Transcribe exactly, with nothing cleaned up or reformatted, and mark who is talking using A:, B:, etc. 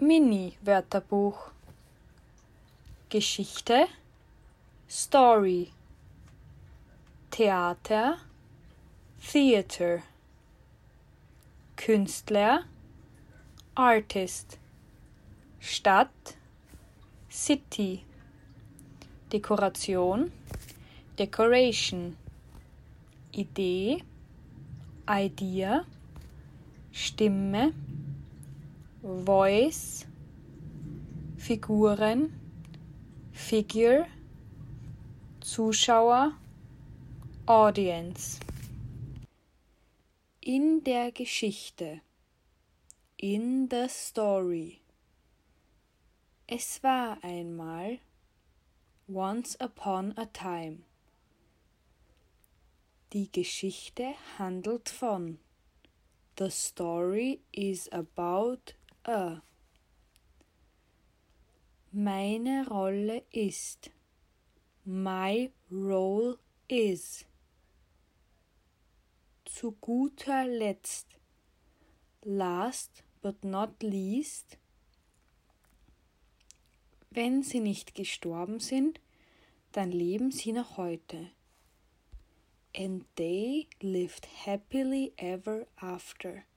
A: Mini-Wörterbuch. Geschichte, Story. Theater, Theater. Künstler, Artist. Stadt, City. Dekoration, Decoration. Idee, Idea. Stimme, Voice. Figuren, Figure. Zuschauer, Audience. In der Geschichte, in the story. Es war einmal, once upon a time. Die Geschichte handelt von, the story is about a. Meine Rolle ist, my role is. Zu guter Letzt, last but not least. Wenn sie nicht gestorben sind, dann leben sie noch heute. And they lived happily ever after.